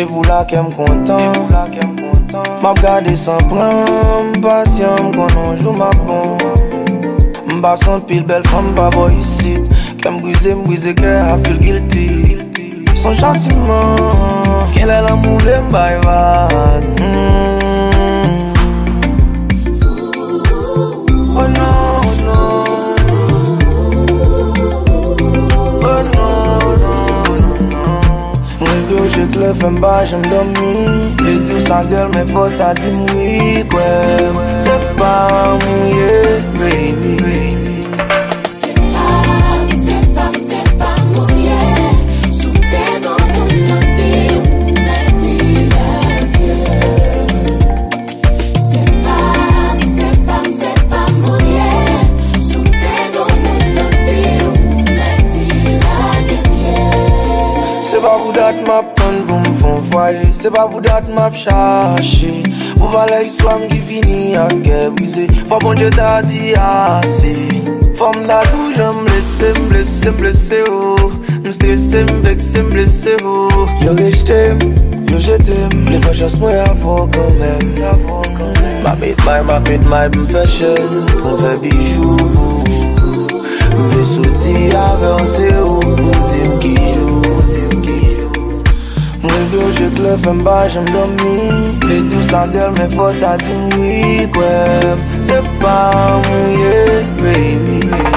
C'est pour là qu'elle me content. M'a regardé sans prendre patient qu'on en joue ma bombe. M'bas son pile belle femme pas boy ici. Qu'elle m'brise cœur I feel guilty. Son châtiment qu'elle a l'amour de m'baïva. Oh non, non. Oh non, non, non. Moi je te lève un bas, j'aime dormir. Les yeux sans gueule, mais faut t'as dit oui, quoi. C'est pas mouillé, baby, baby. C'est pas mouillé. Sous tes gants, mon vie, lundi, lundi. C'est pas mouillé. Sous tes gants, mon vie, lundi, lundi. C'est pas vous d'être ma prendre pour me faire foyer. C'est pas vous d'être ma chercher. Vous valez l'histoire qui finit à guerre brisée. Faut bon Dieu t'a dit assez. Femme d'adou, j'aime blesser, oh. M'stresser, m'vexer, m'blesser, oh. Yo je t'aime. Les poches moi avant quand même. Ma bête my, m'fait cher. M'fait bijou. M'fait sortir avancer, oh. M'dime qui joue. Moi je te lève un bas, j'aime dormir. Les yeux sans gueule, mais faut t'as dit oui, quoi. C'est pas mouillé, baby.